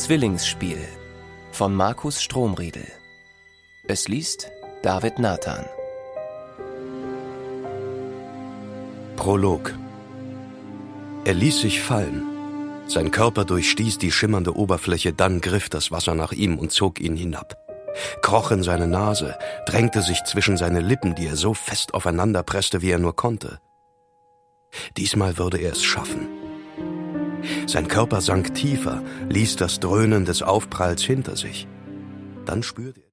Zwillingsspiel von Markus Stromriedel. Es liest David Nathan. Prolog. Er ließ sich fallen. Sein Körper durchstieß die schimmernde Oberfläche, dann griff das Wasser nach ihm und zog ihn hinab. Kroch in seine Nase, drängte sich zwischen seine Lippen, die er so fest aufeinander presste, wie er nur konnte. Diesmal würde er es schaffen. Sein Körper sank tiefer, ließ das Dröhnen des Aufpralls hinter sich. Dann spürte er